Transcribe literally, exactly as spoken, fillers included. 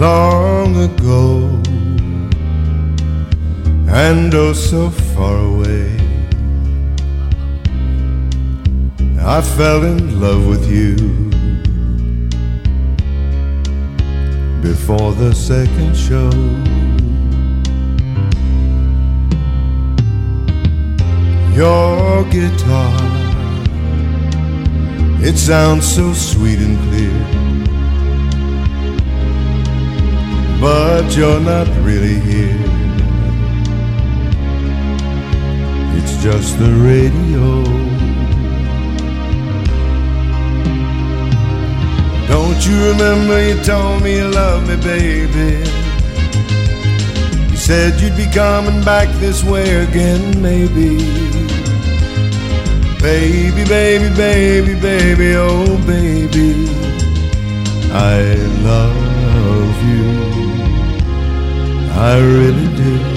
long ago, and oh so far away. I fell in love with you before the second show. Your guitar, it sounds so sweet and clear, but you're not really here. It's just the radio. Don't you remember you told me you loved me, baby? You said you'd be coming back this way again, maybe. Baby, baby, baby, baby, oh baby, I love you, I really do.